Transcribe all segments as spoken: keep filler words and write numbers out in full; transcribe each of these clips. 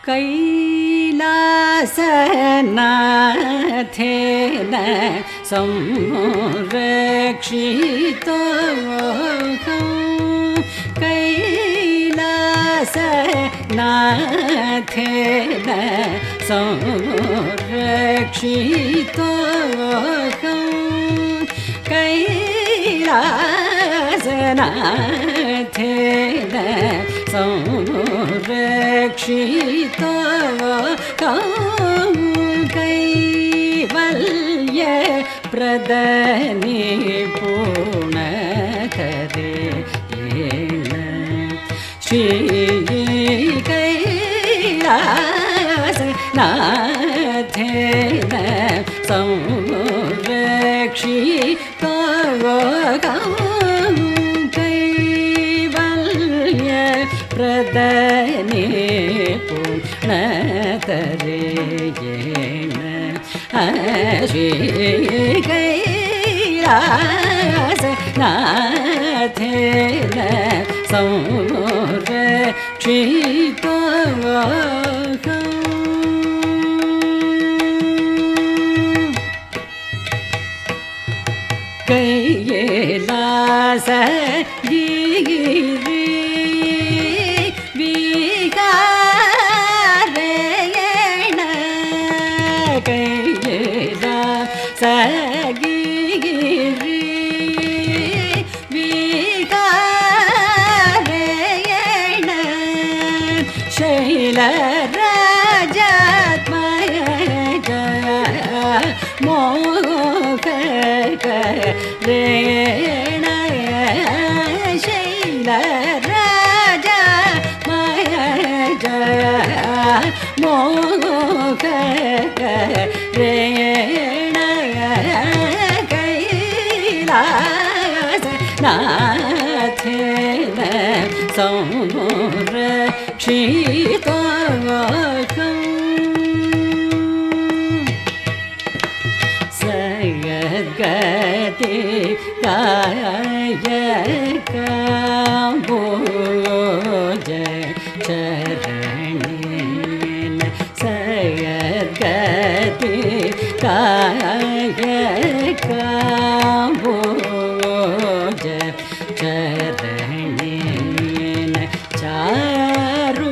कैलासनाथेन संरक्षितोऽहं कैलासनाथेन संरक्षितोऽहं कैलासनाथेन संरक्षितोऽहं कैवल्य प्रदने पूर्णतरे येन श्री कैलासनाथेन संरक्षितोऽहं कैवल्य प्रदने पूर्णतरे येन श्री कैलासनाथेन संरक्षितोऽहं कैलासगिरि विहारेण कैलासगिरि विहारेण शैलराजात्मज मोहकरेण शैलराजात्मज मोहकरेण कैलासनाथेन संरक्षितोऽहं सद्गति कायकाम्बोज चरणेन सद्गति कायकाम्बोज चरणेन चारु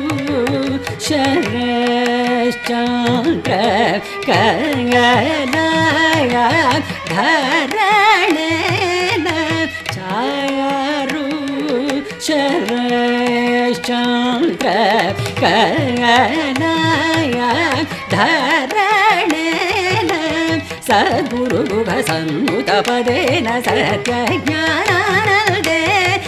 शरश्चन्द्र कलाया धरणेन चारु शरश्चन्द्र कलाया धरणेन सद्गुरुगुहसन्नुतपदेन सत्यज्ञानानन्दे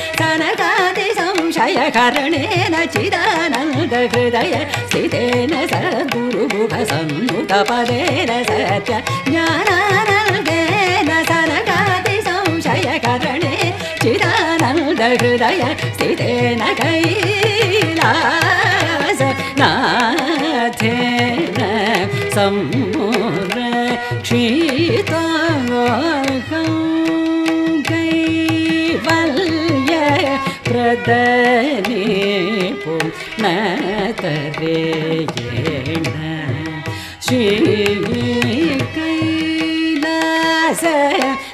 संशयकरणेन चिदानन्दहृदय स्थितेन सद्गुरुगुहसन्नुतपदेन सत्यज्ञानानन्देन संशयकरणे चिदानन्दहृदय स्थितेन कैलासनाथेन संरक्षितोऽहं कैवल्य प्रदने पूर्णतरे येन श्री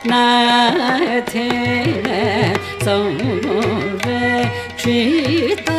कैलासनाथेन संरक्षितोऽहं